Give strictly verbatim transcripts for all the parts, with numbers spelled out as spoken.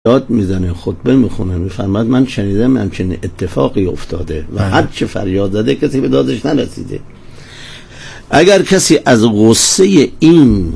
داد میزنه، خطبه میخونه، میفرماد من شنیدم همچین اتفاقی افتاده و هر چه فریاد زده کسی به دادش نرسیده. اگر کسی از غصه این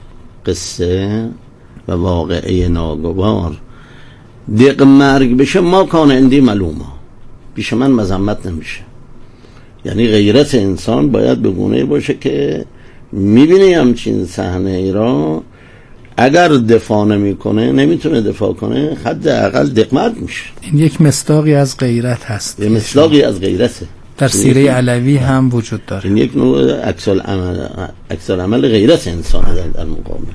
قصه و واقعه ناگوار دق مرگ بشه، ما کان اندی معلومه، پیش من مذمت نمیشه. یعنی غیرت انسان باید به گونه باشه که میبینی همچین صحنه ای را اگر دفاع نمیکنه، نمیتونه دفاع کنه، حداقل دق مرگ میشه. این یک مصداقی از غیرت هست، یه مصداقی از غیرته در سیره علوی هم وجود داره. این یک نوع عکس العمل عکس العمل غیرت انسان در مقابل.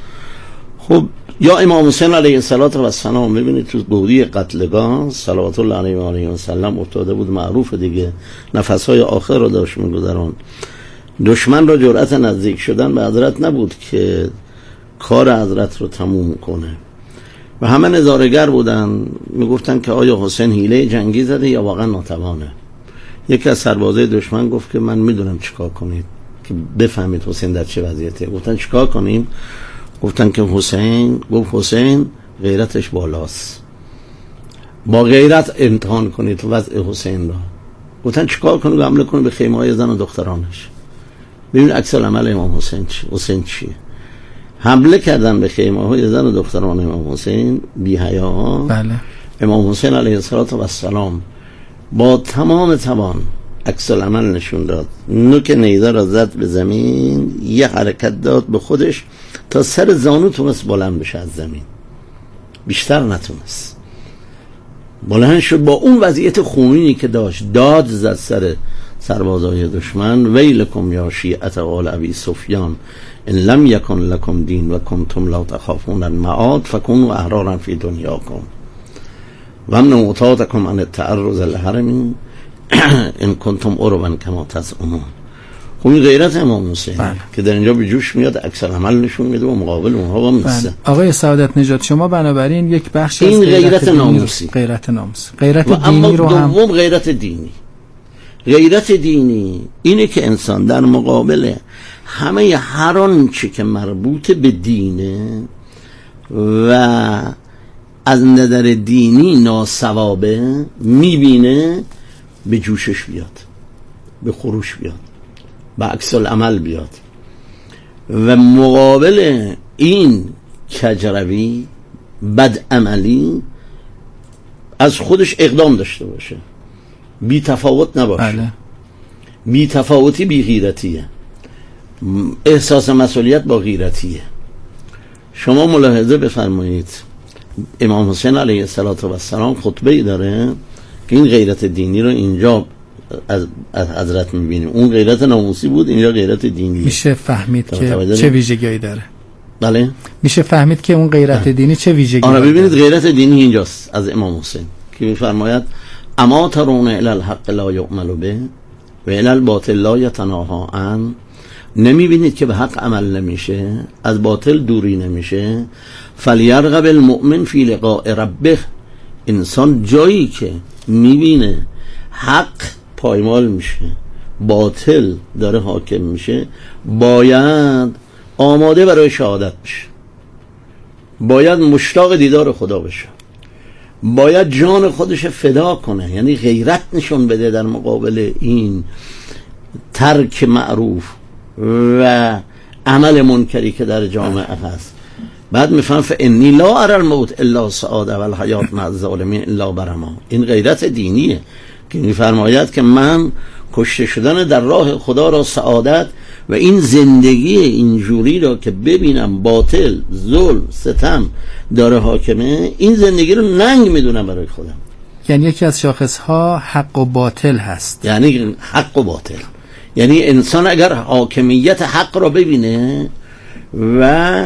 خب یا امام حسین علیه السلام ببینید تو گودی قتلگاه صلوات الله علیه و آله و سلم افتاده بود، معروف دیگه، نفسهای آخر رو داشت میگذران. دشمن را جرأت نزدیک شدن به حضرت نبود که کار حضرت رو تموم کنه و همه نظاره‌گر بودن، میگفتن که آیا حسین حیله جنگی زده یا واقعا ناتوانه. یکی از سربازای دشمن گفت که من میدونم چیکار کنید که بفهمید حسین در چه وضعیته. گفتن چیکار کنیم؟ گفتن که حسین گفت حسین غیرتش بالاست، با غیرت امتحان کنید وضع حسین را. گفتن چیکار کنید؟ حمله کنید به خیمه های زن و دخترانش. ببین عکس العمل امام حسین چی؟ حسین چیه؟ حمله کردن به خیمه های زن و دختران امام حسین بی حیاها. بله. امام حسین علیه السلام با تمام توان عکس العمل نشون داد، نوک نیزه را زد به زمین، یه حرکت داد به خودش تا سر زانو تونست بلند بشه از زمین، بیشتر نتونست. بلند شد با اون وضعیت خونینی که داشت، داد زد سر سربازای دشمن، ویلکم یا شیعت آل ابی سفیان ان لم یکن لکم دین و کنتم لا تخافون المعاد فکونوا احرارا فی دنیاکم و امن معتادکم عن التعرض للحرم ان کنتم عربا کما تزعمون. خب این غیرت امام حسین که در اینجا به جوش میاد، عکس العمل نشون میده و مقابل اونها با میسته. آقای سعادت نژاد، شما بنابراین یک بخش این از غیرت, غیرت ناموسی، غیرت ناموسی، غیرت و دینی رو هم. دوم غیرت دینی. غیرت دینی اینه که انسان در مقابل همه هر آنچه که مربوط به دینه و از نظر دینی ناصوابه میبینه، به جوشش بیاد، به خروش بیاد، به عکس العمل بیاد و مقابل این کجروی بدعملی از خودش اقدام داشته باشه، بی تفاوت نباشه. بله. بی تفاوتی بی غیرتیه، احساس مسئولیت با غیرتیه. شما ملاحظه بفرمایید امام حسین علیه السلام خطبه ای داره که این غیرت دینی رو اینجا از, از حضرت میبینیم. اون غیرت ناموسی بود، اینجا غیرت دینی. میشه فهمید که چه ویژگی داره؟ بله، میشه فهمید که اون غیرت دینی چه ویژگی داره. آره ببینید غیرت دینی اینجاست از امام حسین که میفرماید اما ترون الی الحق لا یعمل به و الی الباطل لا یتناهی عن. نمیبینید که به حق عمل نمیشه، از باطل دوری نمیشه. فلیرغب المؤمن فی لقاء ربه. انسان جایی که میبینه حق پایمال میشه، باطل داره حاکم میشه، باید آماده برای شهادت بشه، باید مشتاق دیدار خدا بشه، باید جان خودش فدا کنه، یعنی غیرت نشون بده در مقابل این ترک معروف و عمل منکری که در جامعه هست. بعد میفهم فانی لا اری الموت الا سعاده و الحیات مع الظالمین الا برما. این غیرت دینیه که میفرماید که من کشته شدن در راه خدا را سعادت و این زندگی اینجوری را که ببینم باطل، ظلم، ستم داره حاکمه، این زندگی رو ننگ میدونم برای خودم. یعنی یکی از شاخصها حق و باطل هست. یعنی حق و باطل، یعنی انسان اگر حاکمیت حق را ببینه و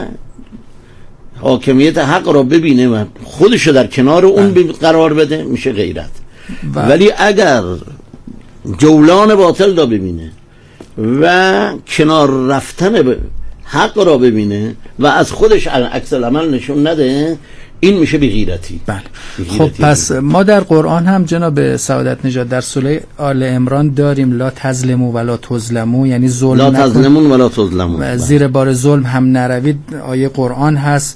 حاکمیت حق را ببینه و خودش در کنار اون قرار بده، میشه غیرت. ولی اگر جولان باطل را ببینه و کنار رفتن حق را ببینه و از خودش عکس العمل نشون نده، این میشه بی‌غیرتی. بله. خب پس ما در قرآن هم جناب سعادت نژاد در سوره آل عمران داریم لا تظلموا ولا تظلموا، یعنی ظلم لا تظلمون ولا تظلمون، زیر بار ظلم هم نروید. آیه قرآن هست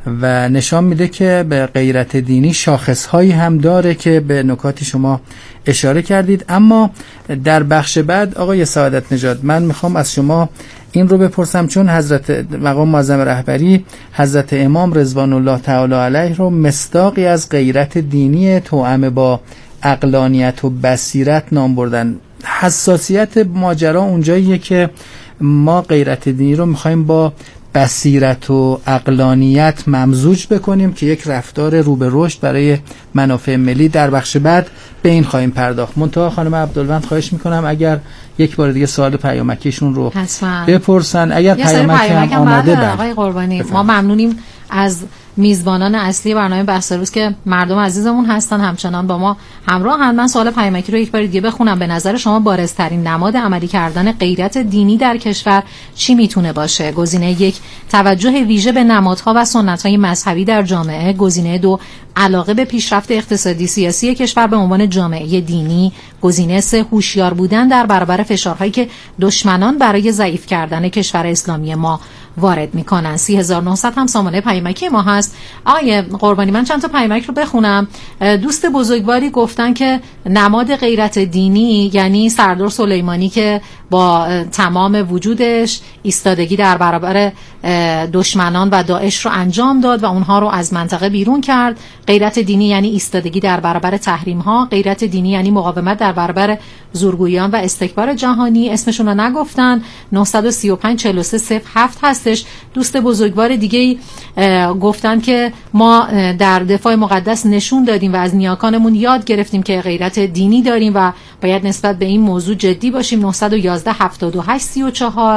و نشان میده که به غیرت دینی شاخصهایی هم داره که به نکاتی شما اشاره کردید. اما در بخش بعد آقای سعادت نژاد من میخوام از شما این رو بپرسم، چون حضرت مقام معظم رهبری حضرت امام رضوان الله تعالی علیه رو مصداقی از غیرت دینی توأم با عقلانیت و بصیرت نام بردن. حساسیت ماجرا اونجاییه که ما غیرت دینی رو میخوایم با بصیرت و عقلانیت ممزوج بکنیم که یک رفتار رو به رشد برای منافع ملی. در بخش بعد به این خواهیم پرداخت. منتها خانم عبدالوند خواهش میکنم اگر یک بار دیگه سوال پیامکیشون رو حسن. بپرسن. اگر پیامک هم آماده بعد آقای قربانی ما ممنونیم از میزبانان اصلی برنامه بحث روز که مردم عزیزمون هستن، همچنان با ما همراه هم. من سوال پیامکی رو یک بار دیگه بخونم. به نظر شما بارزترین نماد عملی کردن غیرت دینی در کشور چی میتونه باشه؟ گزینه یک، توجه ویژه به نمادها و سنت‌های مذهبی در جامعه. گزینه دو، علاقه به پیشرفت اقتصادی سیاسی کشور به عنوان جامعه دینی. گزینه سه، هوشیار بودن در برابر فشارهایی که دشمنان برای ضعیف کردن کشور اسلامی ما وارد میکنن. سی هزار و نهصد هم سامانه پیامکی ما هست. آقای قربانی من چند تا پیامک رو بخونم. دوست بزرگواری گفتن که نماد غیرت دینی یعنی سردار سلیمانی که با تمام وجودش ایستادگی در برابر دشمنان و داعش رو انجام داد و اونها رو از منطقه بیرون کرد. غیرت دینی یعنی ایستادگی در برابر تحریم ها. غیرت دینی یعنی مقاومت در برابر زورگویان و استکبار جهانی. اسمشون رو نگفتن. نه سه پنج چهار سه صفر هفت هستش. دوست بزرگوار دیگه گفتن که ما در دفاع مقدس نشون دادیم و از نیاکانمون یاد گرفتیم که غیرت دینی داریم و باید نسبت به این موضوع جدی باشیم. نه یک یک هفت هشت سه چهار.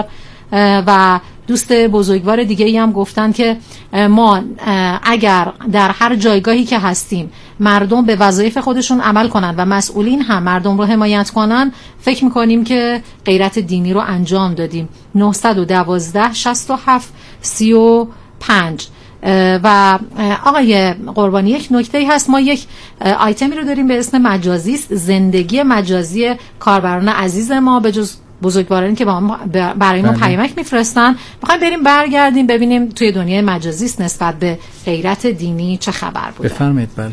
و دوست بزرگوار دیگه ای هم گفتن که ما اگر در هر جایگاهی که هستیم مردم به وظایف خودشون عمل کنن و مسئولین هم مردم رو حمایت کنن، فکر میکنیم که غیرت دینی رو انجام دادیم. نه یک دو شصت و هفت سی و پنج. و آقای قربانی یک نکته هست، ما یک آیتمی رو داریم به اسم مجازیست، زندگی مجازی کاربران عزیز ما به جز بزرگوارانی که با ما برای ما پیامک میفرستن. میخوایم بریم برگردیم ببینیم توی دنیای مجازیست نسبت به غیرت دینی چه خبر بوده. بفرمایید. بله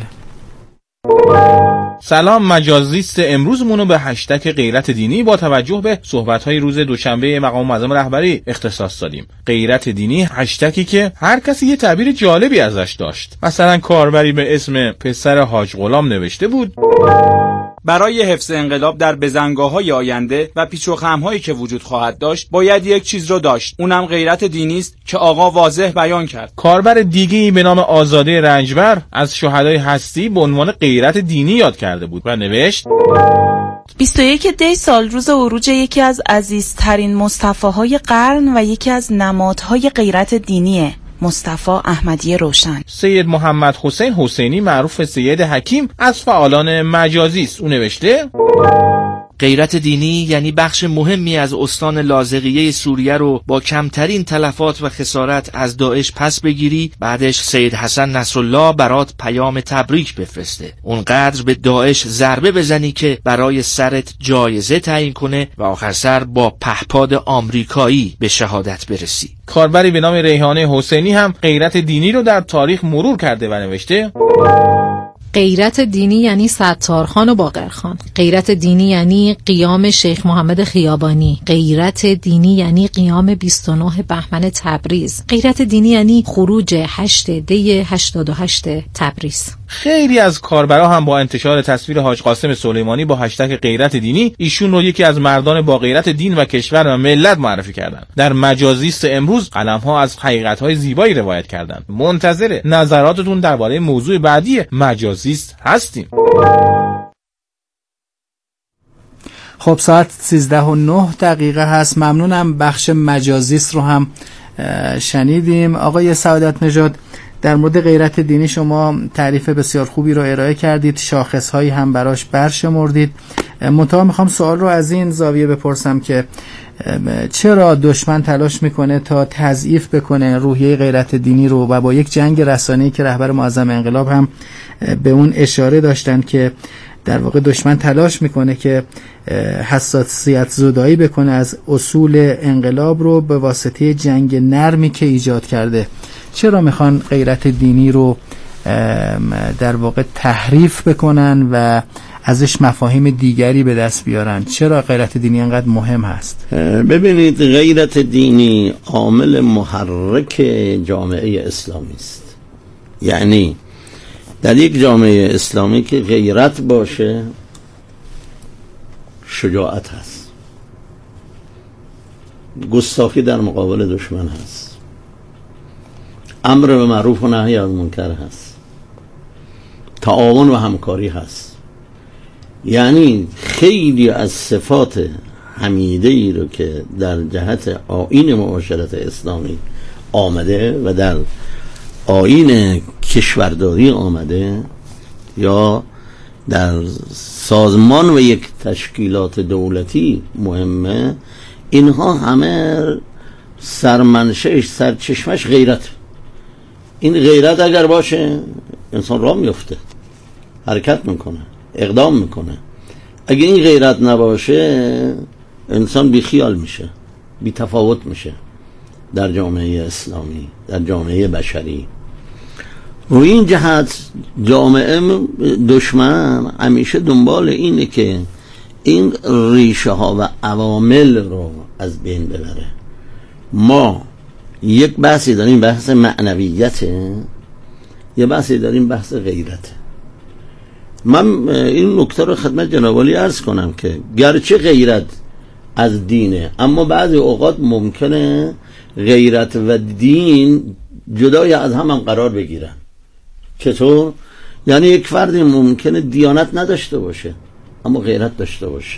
سلام، مجازیست امروزمون رو به هشتگ غیرت دینی با توجه به صحبت‌های روز دوشنبه مقام معظم رهبری اختصاص دادیم. غیرت دینی هشتگی که هر کسی یه تعبیر جالبی ازش داشت. مثلا کاربری به اسم پسر حاج غلام نوشته بود: برای حفظ انقلاب در بزنگاه‌های آینده و پیچ و خم‌هایی که وجود خواهد داشت باید یک چیز رو داشت، اونم غیرت دینی است که آقا واضح بیان کرد. کاربر دیگه‌ای به نام آزاده رنجبر از شهدای هستی به عنوان غیرت دینی یاد کرده بود و نوشت: بیست و یک دی سال روز عروج یکی از عزیزترین مصطفاهای قرن و یکی از نمادهای غیرت دینیه، مصطفی احمدی روشن. سید محمد حسین حسینی معروف به سید حکیم از فعالان مجازی است. او نوشته: غیرت دینی یعنی بخش مهمی از استان لاذقیه سوریه رو با کمترین تلفات و خسارت از داعش پس بگیری، بعدش سید حسن نصرالله برات پیام تبریک بفرسته، اونقدر به داعش ضربه بزنی که برای سرت جایزه تعیین کنه و آخر سر با پهپاد آمریکایی به شهادت برسی. کاربری به نام ریحانه حسینی هم غیرت دینی رو در تاریخ مرور کرده و نوشته: غیرت دینی یعنی ستارخان و باقرخان. غیرت دینی یعنی قیام شیخ محمد خیابانی. غیرت دینی یعنی قیام بیست و نه بهمن تبریز. غیرت دینی یعنی خروج هشت دی هشتاد و هشت تبریز. خیلی از کاربرا هم با انتشار تصویر حاج قاسم سلیمانی با هشتگ غیرت دینی ایشون رو یکی از مردان با غیرت دین و کشور و ملت معرفی کردن. در مجازیست امروز قلم‌ها از حقیقت‌های زیبایی روایت کردن. منتظر نظراتتون درباره موضوع بعدی مجازیست هستیم. خب ساعت سیزده و نه دقیقه هست. ممنونم. بخش مجازیست رو هم شنیدیم. آقای سعادت نژاد در مورد غیرت دینی شما تعریف بسیار خوبی رو ارائه کردید، شاخصهایی هم براش برشمردید. منتها میخوام سوال رو از این زاویه بپرسم که چرا دشمن تلاش میکنه تا تضعیف بکنه روحیه غیرت دینی رو و با یک جنگ رسانه‌ای که رهبر معظم انقلاب هم به اون اشاره داشتن که در واقع دشمن تلاش میکنه که حساسیت زدایی بکنه از اصول انقلاب رو به واسطه جنگ نرمی که ایجاد کرده. چرا میخوان غیرت دینی رو در واقع تحریف بکنن و ازش مفاهیم دیگری به دست بیارن؟ چرا غیرت دینی انقدر مهم هست؟ ببینید، غیرت دینی عامل محرک جامعه اسلامی است. یعنی در یک جامعه اسلامی که غیرت باشه شجاعت هست، گستاخی در مقابل دشمن هست، امر به معروف و نهی از منکر هست، تعاون و همکاری هست. یعنی خیلی از صفات حمیده ای رو که در جهت آیین معاشرت اسلامی آمده و در آیین کشورداری آمده یا در سازمان و یک تشکیلات دولتی مهمه، اینها همه سرمنشهش، سرچشمش غیرت. این غیرت اگر باشه انسان راه میفته، حرکت میکنه، اقدام میکنه. اگه این غیرت نباشه انسان بی خیال میشه، بی تفاوت میشه در جامعه اسلامی، در جامعه بشری. و این جهت جامعه دشمن همیشه دنبال اینه که این ریشه ها و عوامل رو از بین ببره. ما یک بحثی داریم، بحث معنویته، یه بحثی داریم، بحث غیرته. من این نکته رو خدمت جناب عالی عرض کنم که گرچه غیرت از دینه، اما بعضی اوقات ممکنه غیرت و دین جدای از هم, هم قرار بگیرن. چطور؟ یعنی یک فردی ممکنه دیانت نداشته باشه اما غیرت داشته باشه.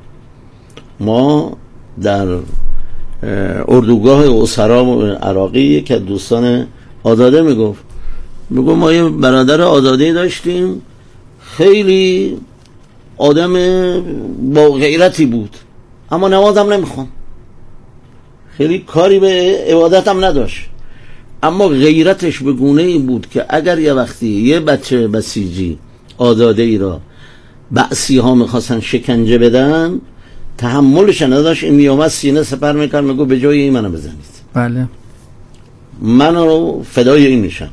ما در اردوگاه اسرا عراقی که دوستان آزاده میگفت میگفت ما یه برادر آزاده داشتیم، خیلی آدم با غیرتی بود اما نمازم نمیخوان، خیلی کاری به عبادتم نداشت، اما غیرتش به گونه ای بود که اگر یه وقتی یه بچه بسیجی آزاده ای را بعثی ها میخواستن شکنجه بدن تحملش نداشت، این میامد سینه سپر میکرد میگو به جای این منو بزنید. بله، منو فدای این میشم.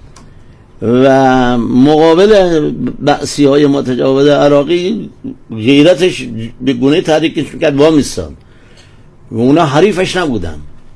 و مقابل بعثی های متجاوز عراقی غیرتش به گونه تحریکش میکرد وا میستاد و اونا حریفش نبودن.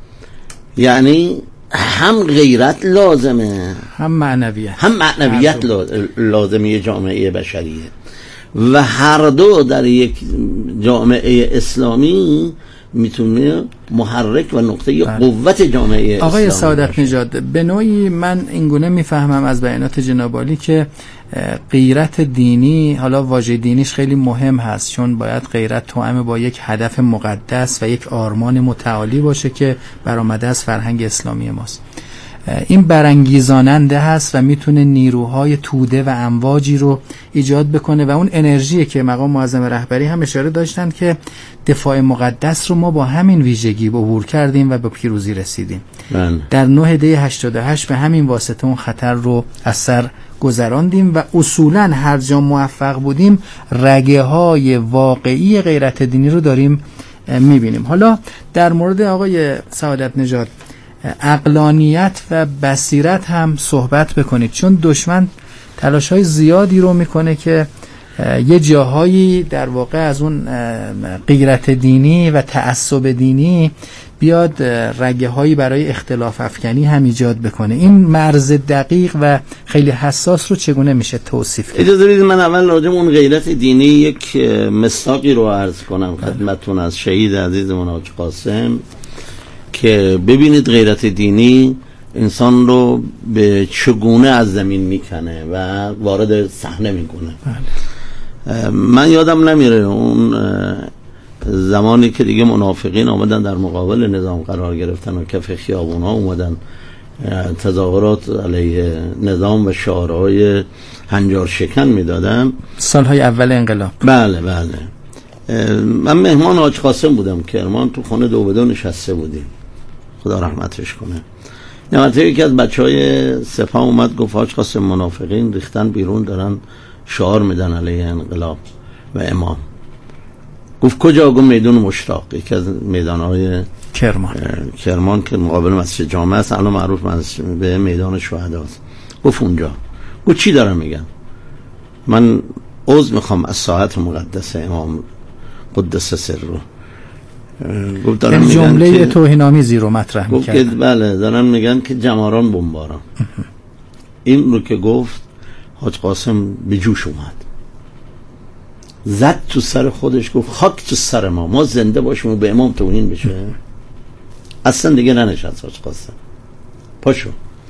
یعنی هم غیرت لازمه هم معنویت، هم معنویت لازمه جامعه بشریه و هر دو در یک جامعه اسلامی میتونه محرک و نقطه بله. قوت جامعه اسلامی. آقای سعادت نژاد، به نوعی من اینگونه میفهمم از بیانات جناب عالی که غیرت دینی، حالا واژه دینیش خیلی مهم هست چون باید غیرت توأم با یک هدف مقدس و یک آرمان متعالی باشه که برآمده از فرهنگ اسلامی ماست. این برانگیزاننده هست و میتونه نیروهای توده و امواجی رو ایجاد بکنه و اون انرژی که مقام معظم رهبری هم اشاره داشتن که دفاع مقدس رو ما با همین ویژگی عبور کردیم و به پیروزی رسیدیم. من. در نه دی هشتاد و هشت به همین واسطه اون خطر رو از سر گذراندیم و اصولا هر جا موفق بودیم رگه های واقعی غیرت دینی رو داریم میبینیم. حالا در مورد آقای سعادت نژاد عقلانیت و بصیرت هم صحبت بکنید، چون دشمن تلاش‌های زیادی رو میکنه که یه جاهایی در واقع از اون غیرت دینی و تعصب دینی بیاد رگه هایی برای اختلاف افکنی هم ایجاد بکنه. این مرز دقیق و خیلی حساس رو چگونه میشه توصیف کرد؟ اجازه بدید من اول راجع به اون غیرت دینی یک مصداقی رو عرض کنم خدمتتون از شهید عزیزمون حاج قاسم که ببینید غیرت دینی انسان رو به چگونه از زمین میکنه و وارد صحنه میکنه. من یادم نمیره اون زمانی که دیگه منافقین آمدن در مقابل نظام قرار گرفتن و کف خیابون ها اومدن تظاهرات علیه نظام و شعارهای هنجار شکن میدادن، سالهای اول انقلاب. بله بله. من مهمان حاج قاسم بودم کرمان، تو خونه دو به دو نشسته بودیم، خدا رحمتش کنه. نمته یکی از بچه های سپاه اومد گفت حاج قاسم منافقین ریختن بیرون دارن شعار میدن علیه انقلاب و امام. گفت کجا؟ گفت میدان مشتاق، یکی از میدانهای کرمان کرمان که مقابل مسجد جامع است، الان معروف به میدان شهداست. گفت اونجا. گفت چی دارم میگم؟ من عذر میخوام از ساعت مقدس امام قدس سر رو. گفت دارم میگن جمله توهین‌آمیزی رو مطرح می‌کرد. گفت بله دارن میگن که جماران بمباران. این رو که گفت حاج قاسم به جوش اومد، زد تو سر خودش، گفت خاک تو سر ما، ما زنده باشیم و به امام توهین بشه. اصلا دیگه ننشست حاج قاسم، پاشو.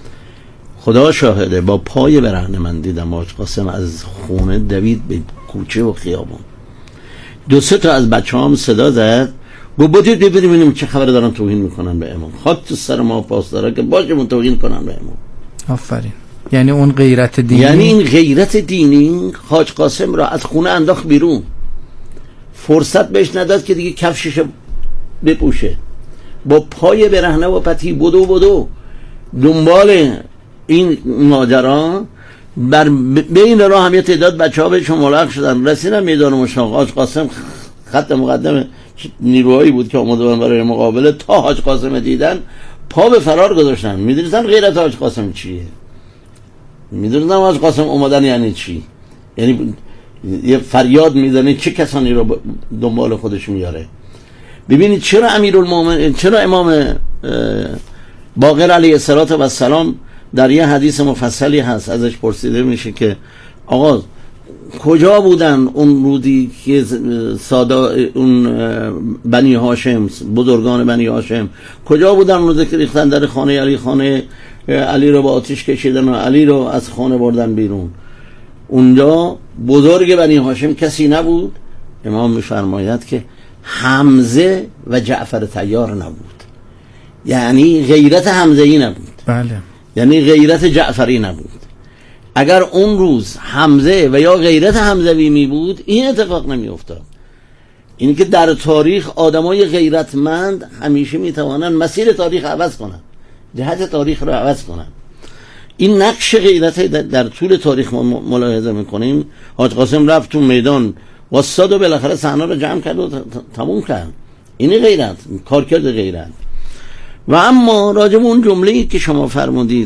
خدا شاهده با پای برهنه من دیدم حاج قاسم از خونه دوید به کوچه و خیابون. دو سه تا از بچه هم صدا زد، گفت بودید ببینیم چه خبر دارن توهین میکنن به امام. خاک تو سر ما پاس داره که باشه توهین کنن به امام. آفرین. یعنی اون غیرت دینی، یعنی این غیرت دینی حاج قاسم را از خونه انداخت بیرون، فرصت بهش نداد که دیگه کفشش بپوشه. با پای برهنه و پتی بدو بدو دنبال این ماجرا، بر بین راه هم یه تعداد بچه‌ها بهشون ملحق شدن، رسیدن میدان مشتاق. حاج قاسم خط مقدم نیروهایی بود که اومده بودن برای مقابله، تا حاج قاسم دیدن پا به فرار گذاشتن. میدونستن غیرت حاج قاسم چیه، میدونستن حاج قاسم اومدن یعنی چی، یعنی یه فریاد میزنه چه کسانی رو دنبال خودش میاره. ببینید چرا امیرالمومنین، چرا امام باقر علیه السلام در یه حدیث مفصلی هست ازش پرسیده میشه که آقا کجا بودن اون رودی که سادا اون بنی هاشم، بزرگان بنی هاشم کجا بودن اون روزی که ریختن در خانه علی، خانه علی رو با آتش کشیدن و علی رو از خانه بردن بیرون؟ اونجا بزرگ بنی هاشم کسی نبود؟ امام میفرماید که حمزه و جعفر طیار نبود، یعنی غیرت حمزه‌ای نبود. بله. یعنی غیرت جعفری نبود. اگر اون روز حمزه و یا غیرت حمزوی می بود این اتفاق نمی افتاد. اینی که در تاریخ آدمای غیرتمند همیشه می توانن مسیر تاریخ عوض کنن، جهت تاریخ رو عوض کنن. این نقش غیرت در طول تاریخ ما ملاحظه میکنیم. حاج قاسم رفت تو میدان واسطاد و بالاخره صحنه رو جمع کرد و تموم کرد. اینی غیرت، کارکرد غیرت. و اما راجب اون جمله‌ای که شما فرمودید،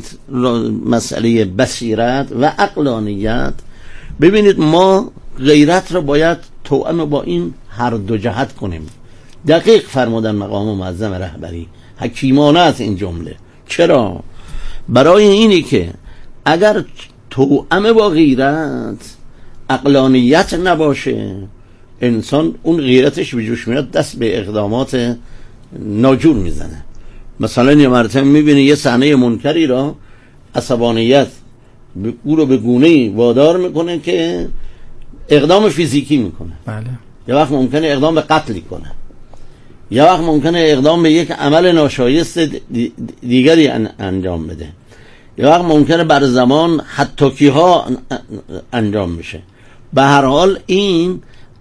مسئله بصیرت و عقلانیت، ببینید ما غیرت رو باید توأم با این هر دو جهت کنیم. دقیق فرمودن مقام معظم رهبری، حکیمانه است این جمله. چرا؟ برای اینی که اگر توأم با غیرت عقلانیت نباشه، انسان اون غیرتش به جوش میاد، دست به اقدامات ناجور میزنه. مثلا یه مرتبه میبینی یه صحنه منکری را عصبانیت او رو به گونه‌ای وادار میکنه که اقدام فیزیکی میکنه. بله. یه وقت ممکنه اقدام به قتلی کنه، یه وقت ممکنه اقدام به یک عمل ناشایست دیگری انجام بده، یه وقت ممکنه بر زمان حتاکی ها انجام میشه. به هر حال این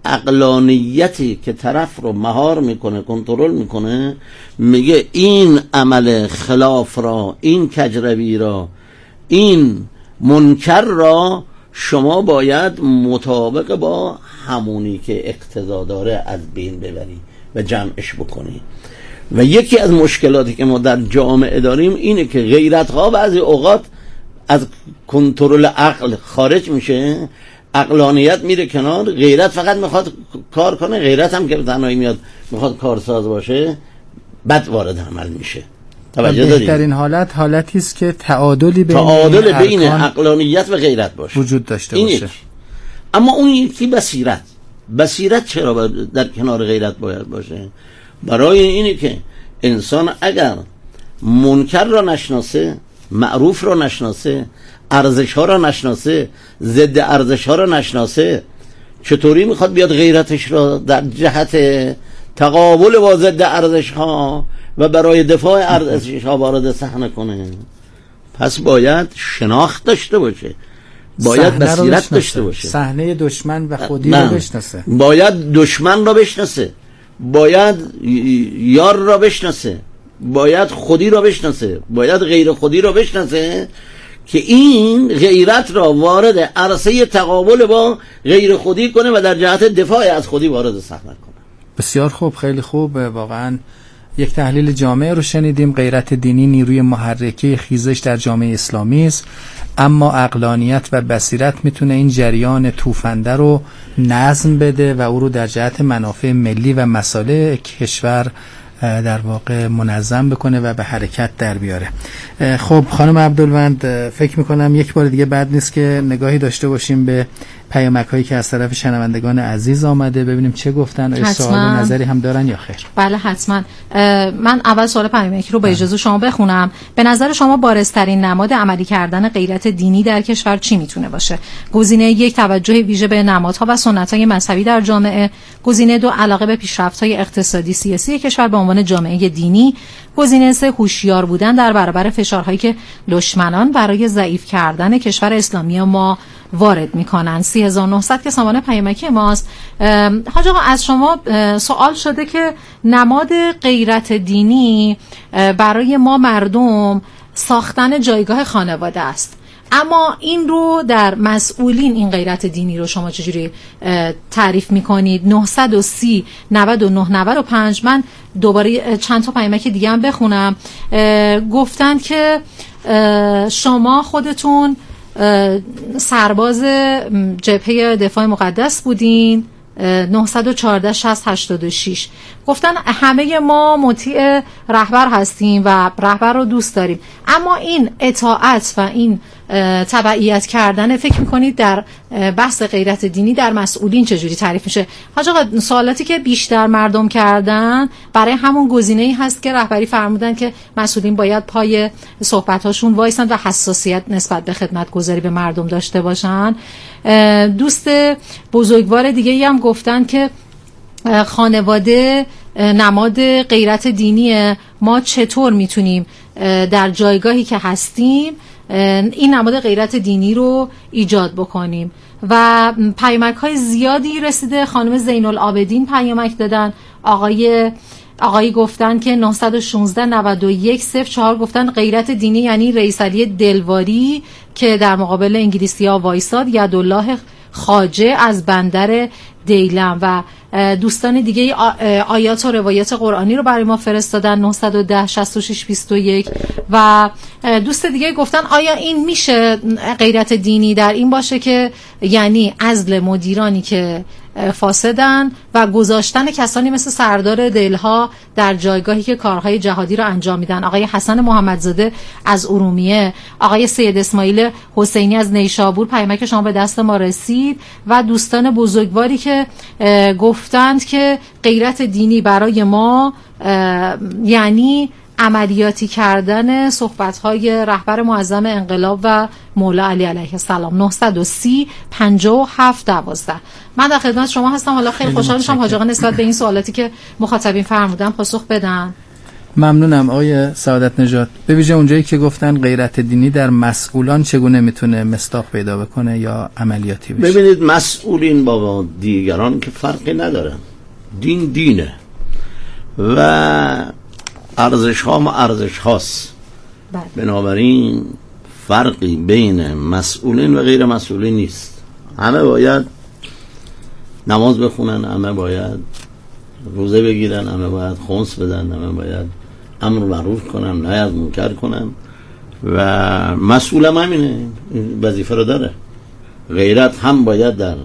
عقلانیتی که طرف رو مهار میکنه، کنترل میکنه، میگه این عمل خلاف را، این کجروی را، این منکر را شما باید مطابق با همونی که اقتضا داره از بین ببری و جمعش بکنی. و یکی از مشکلاتی که ما در جامعه داریم اینه که غیرت ها بعضی اوقات از کنترل عقل خارج میشه، عقلانیت میره کنار، غیرت فقط میخواد کار کنه. غیرت هم که به تنهایی میاد میخواد کارساز باشه، بد وارد عمل میشه. توجه دارید؟ بهترین حالت حالتی است که تعادلی بین تعادل بین عقلانیت و غیرت باشه، وجود داشته این باشه. یک. اما اون یکی بصیرت. بصیرت چرا در کنار غیرت باید باشه؟ برای اینی که انسان اگر منکر را نشناسه، معروف را نشناسه، ارزش ها را نشناسه، ضد ارزش ها را نشناسه، چطوری میخواد بیاد غیرتش را در جهت تقابل با ضد ارزش ها و برای دفاع ارزش ها وارد صحنه کنه؟ پس باید شناخت داشته باشه، باید بصیرت داشته باشه، صحنه دشمن و خودی رو بشناسه، باید دشمن را بشناسه، باید یار را بشناسه، باید خودی را بشناسه، باید غیر خودی را بشناسه، که این غیرت را وارد عرصه تقابل با غیر خودی کنه و در جهت دفاع از خودی وارد صحنه کنه. بسیار خوب، خیلی خوب. واقعا یک تحلیل جامع رو شنیدیم. غیرت دینی نیروی محرکه خیزش در جامعه اسلامی است، اما عقلانیت و بصیرت میتونه این جریان توفنده رو نظم بده و او رو در جهت منافع ملی و مصالح کشور در واقع منظم بکنه و به حرکت در بیاره. خب خانم عبدالوند، فکر میکنم یک بار دیگه بد نیست که نگاهی داشته باشیم به پیامک هایی که از طرف شنوندگان عزیز آمده، ببینیم چه گفتن، آیا سوال و نظری هم دارن یا خیر. بله حتما. من اول سوال پیامکی رو با اجازه شما بخونم. به نظر شما بارزترین نماد عملی کردن غیرت دینی در کشور چی میتونه باشه؟ گزینه یک، توجه ویژه به نمادها و سنت‌های مذهبی در جامعه. گزینه دو، علاقه به پیشرفت‌های اقتصادی سیاسی کشور به عنوان جامعه دینی. گزینه سه، هوشیار بودن در برابر فشارهایی که دشمنان برای ضعیف کردن کشور اسلامی ما وارد میکنن. سی هزار و نهصد که سامانه پیامکی ماست. حاج آقا، از شما سوال شده که نماد غیرت دینی برای ما مردم ساختن جایگاه خانواده است، اما این رو در مسئولین این غیرت دینی رو شما چجوری تعریف میکنید؟ نهصد و سی نود و نه نود و پنج. من دوباره چند تا پیامک دیگه هم بخونم. گفتن که شما خودتون سرباز جبهه دفاع مقدس بودین. نهصد و چهارده شصت هشتاد و شش گفتن همه ما مطیع رهبر هستیم و رهبر رو دوست داریم، اما این اطاعت و این تبعیت کردن فکر میکنید در بحث غیرت دینی در مسئولین چجوری تعریف میشه؟ حاج آقا، سوالاتی که بیشتر مردم کردن برای همون گزینه‌ای هست که رهبری فرمودن که مسئولین باید پای صحبت‌هاشون وایسن و حساسیت نسبت به خدمت‌گذاری به مردم داشته باشن. دوست بزرگوار دیگه‌ای هم گفتن که خانواده نماد غیرت دینیه، ما چطور میتونیم در جایگاهی که هستیم این نماد غیرت دینی رو ایجاد بکنیم. و پیامک های زیادی رسیده. خانم زین العابدین پیامک دادن. آقای آقایی گفتن که نهصد و شانزده نود و یک صفر چهار گفتن غیرت دینی یعنی رئیس علی دلواری که در مقابل انگلیسی ها وایساد، یدالله خواجه از بندر دیلم. و دوستان دیگه آیات و روایات قرآنی رو برای ما فرستادن. نهصد و ده شصت و شش بیست و یک. و دوست دیگه گفتن آیا این میشه غیرت دینی در این باشه که یعنی عزل مدیرانی که فاسدن و گذاشتن کسانی مثل سردار دلها در جایگاهی که کارهای جهادی رو انجام میدن. آقای حسن محمدزاده از ارومیه، آقای سید اسماعیل حسینی از نیشابور پیامک شما به دست ما رسید. و دوستان بزرگواری که گفتند که غیرت دینی برای ما یعنی عملیاتی کردن صحبت‌های رهبر معظم انقلاب و مولا علی علیه السلام. نهصد و سی پنجاه و هفت دوازده. من در خدمت شما هستم. حالا خیلی خوشحال میشم حاج آقا نسبت به این سوالاتی که مخاطبین فرمودن پاسخ بدن. ممنونم آقای سعادت نژاد. به ویژه اونجایی که گفتن غیرت دینی در مسئولان چگونه میتونه مصداق پیدا بکنه یا عملیاتی بشه. ببینید، مسئولین با دیگران که فرقی ندارن، دین دینه و ارزش ها ما ارزش هاست. بنابراین فرقی بین مسئولین و غیر مسئولین نیست. همه باید نماز بخونن، همه باید روزه بگیرن، همه باید خمس بدن، همه باید امر معروف کنن، نهی از منکر کنن و مسئول هم همینه، وظیفه رو داره. غیرت هم باید در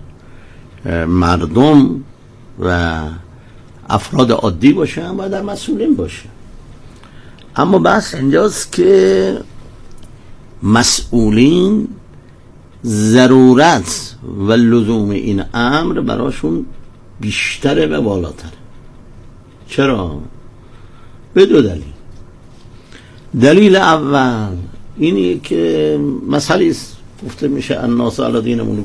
مردم و افراد عادی باشه، هم باید در مسئولین باشه. اما بحث اینجاست که مسئولین ضرورت و لزوم این امر براشون بیشتره و بالاتره. چرا؟ به دو دلیل. دلیل اول اینی که مسئله است، گفته میشه الناس علی دین ملوک،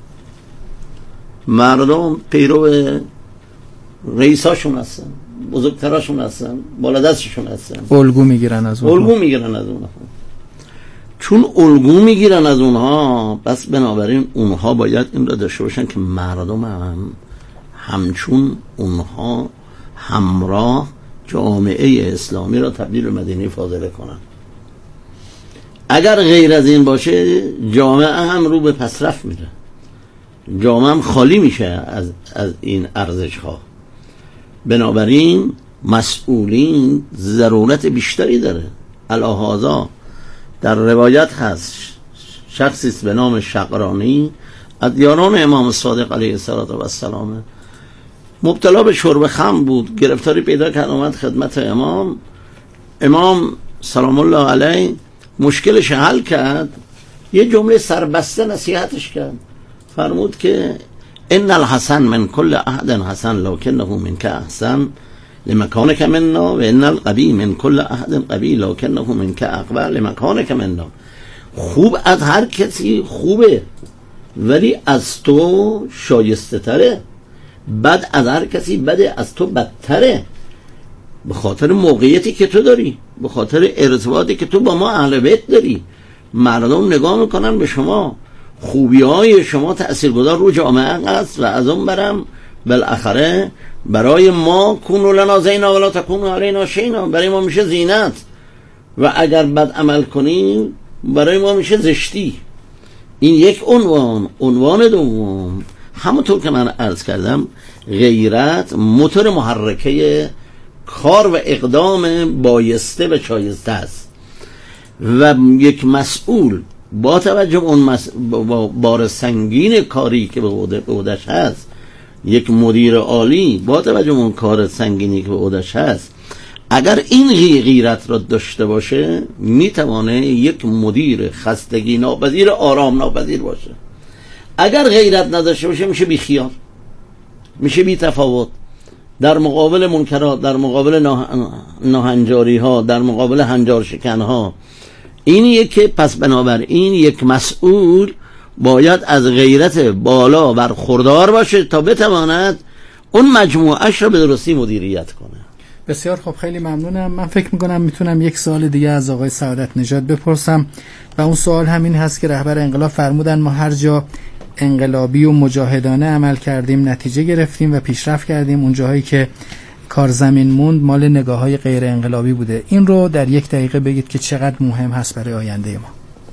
مردم پیرو رئیساشون هستن، بزرگتراشون هستن، بالادستشون هستن، الگو میگیرن از اونها الگو میگیرن از اونها چون الگو میگیرن از اونها، بس بنابراین اونها باید این را داشته باشن که مردم هم همچون اونها همراه جامعه اسلامی را تبدیل به مدینه فاضله کنن. اگر غیر از این باشه جامعه هم رو به پسرفت میره، جامعه هم خالی میشه از, از این ارزش ها. بنابراین مسئولین ضرورت بیشتری داره. الهازا در روایت هست شخصی به نام شقرانی از یاران امام صادق علیه السلام مبتلا به شرب خمر بود، گرفتاری پیدا کرد، اومد خدمت امام. امام سلام الله علیه مشکلش حل کرد، یه جمله سربسته نصیحتش کرد، فرمود که ان الحسن من کل احد حسن لکنه منک احسن لمکانک منا و ان القوی من کل احد قوی لکنه منک اقوی لمکانک منا. خوب از هر کسی خوبه ولی از تو شایسته تره، بد از هر کسی بده از تو بدتره، به خاطر موقعیتی که تو داری، به خاطر ارتباطی که تو با ما اهل بیت داری. مردم نگاه میکنن به شما، خوبی های شما تأثیرگذار رو جامعه است و از اون برم بالاخره برای ما کونو لنا زینا ولا تکونو علینا شینا، برای ما میشه زینت، و اگر بد عمل کنیم برای ما میشه زشتی. این یک عنوان. عنوان دوم همونطور که من عرض کردم، غیرت موتور محرکه کار و اقدام بایسته و شایسته است و یک مسئول با توجه اون مس... با بار سنگین کاری که به عهده‌اش هست، یک مدیر عالی با توجه اون کار سنگینی که به عهده‌اش هست، اگر این غیرت را داشته باشه میتوانه یک مدیر خستگی ناپذیر، آرام ناپذیر باشه. اگر غیرت نداشته باشه میشه بیخیال، میشه بی تفاوت در مقابل منکرات، در مقابل ناهنجاری ها، در مقابل هنجار شکن ها. اینیه که پس بنابراین یک مسئول باید از غیرت بالا برخوردار باشه تا بتواند اون مجموعهش را به درستی مدیریت کنه. بسیار خب، خیلی ممنونم. من فکر میکنم میتونم یک سوال دیگه از آقای سعادت نژاد بپرسم و اون سوال همین هست که رهبر انقلاب فرمودن ما هر جا انقلابی و مجاهدانه عمل کردیم نتیجه گرفتیم و پیشرفت کردیم، اون جاهایی که کار زمین موند مال نگاه‌های غیر انقلابی بوده. این رو در یک دقیقه بگید که چقدر مهم هست برای آینده ما.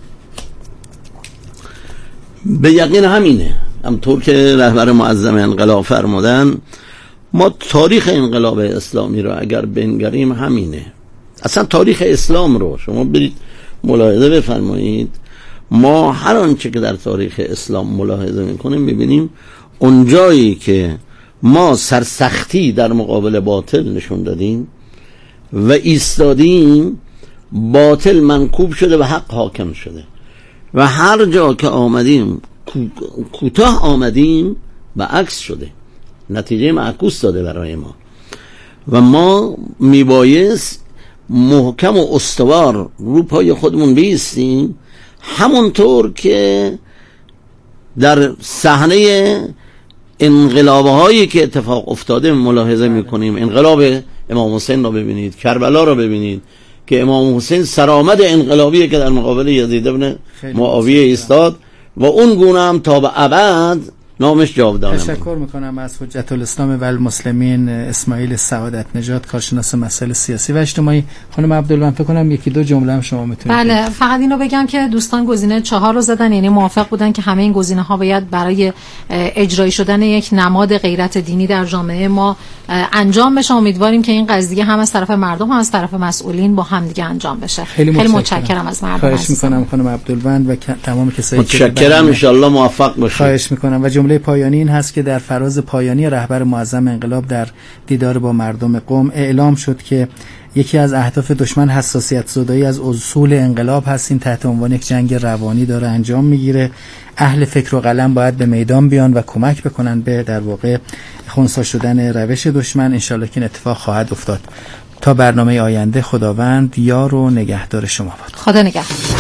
به یقین همینه، همطور که رهبر معظم انقلاب فرمودن، ما تاریخ انقلاب اسلامی رو اگر بنگریم همینه. اصلا تاریخ اسلام رو شما برید ملاحظه بفرمایید، ما هر آنچه که در تاریخ اسلام ملاحظه میکنیم میبینیم اون جایی که ما سرسختی در مقابل باطل نشون دادیم و ایستادیم، باطل منکوب شده و حق حاکم شده، و هر جا که آمدیم کوتاه آمدیم به عکس شده، نتیجه معکوس داده برای ما. و ما میبایست محکم و استوار رو پای خودمون بیستیم، همونطور که در صحنه انقلاب‌هایی که اتفاق افتاده ملاحظه میکنیم. انقلاب امام حسین رو ببینید، کربلا رو ببینید که امام حسین سرآمد انقلابیه که در مقابل یزید بن معاویه ایستاد و اون گونه هم تا به ابد نامش جاودانه. تشکر میکنم از حجت الاسلام و المسلمین اسماعیل سعادت نژاد، کارشناس مسائل سیاسی و اجتماعی. خانم عبدالله، فکر کنم یکی دو جمله هم شما میتونید. بله، فقط اینو بگم که دوستان گزینه چهار رو زدن، یعنی موافق بودن که همه این گزینه ها باید برای اجرایی شدن یک نماد غیرت دینی در جامعه ما انجام بشه. امیدواریم که این قضیه هم از طرف مردم هم از طرف مسئولین با هم دیگه انجام بشه. خیلی, خیلی متشکرم از مردم. خواهش میکنم خانم عبدالله و تمام کسایی که متشکرم، ان شاء الله موفق باشید. خواهش میکنم. و جمله پایانی این هست که در فراز پایانی رهبر معظم انقلاب در دیدار با مردم قم اعلام شد که یکی از اهداف دشمن حساسیت زدایی از اصول انقلاب هست. این تحت عنوان یک جنگ روانی داره انجام میگیره. اهل فکر و قلم باید به میدان بیان و کمک بکنن به در واقع خنثی شدن روش دشمن. انشالله که این اتفاق خواهد افتاد. تا برنامه آینده، خداوند یار و نگهدار شما باد. خدا نگهدار.